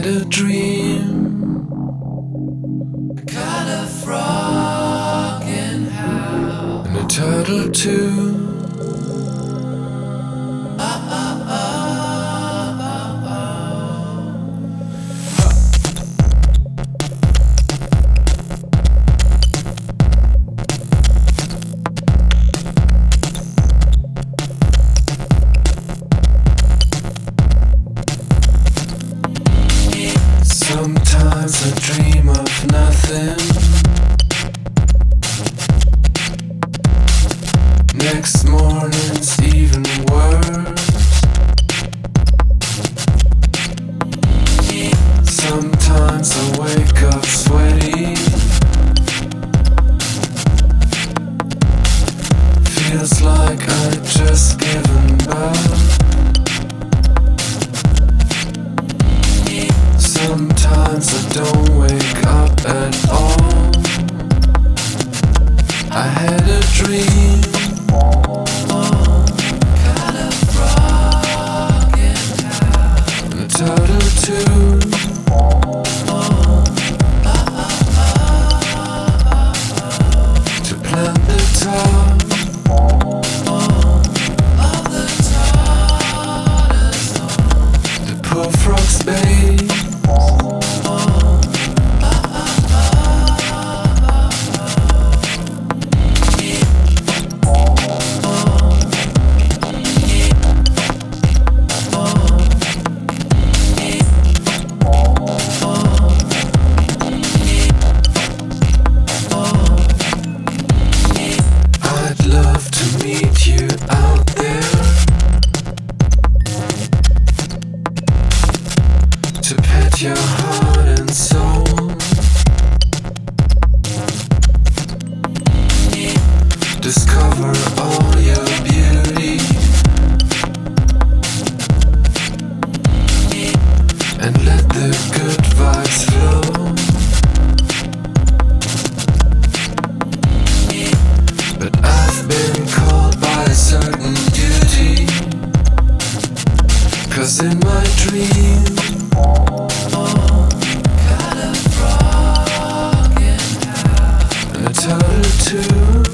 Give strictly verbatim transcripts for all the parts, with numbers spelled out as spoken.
had a dream, caught a frog in hell, and a turtle too. Sometimes I dream of nothing. Next morning's even worse. Sometimes I wake up sweaty. Feels like I'd just given birth. Sometimes I don't wake up at all. I had a dream, caught a frog in hell, and a turtle too. To plant the top of the tortoise, the poor frog's babe. Meet you out there, to pet your heart and soul, discover all your beauty, and let the good vibes flow. But I've been called by a certain duty, 'cause in my dream, caught a frog in hell, and a turtle too.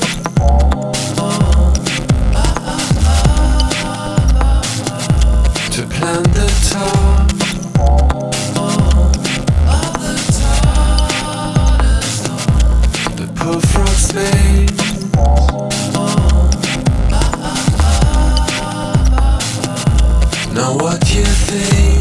To plant the top of the tortoise, the poor frog's babe. Now what you think?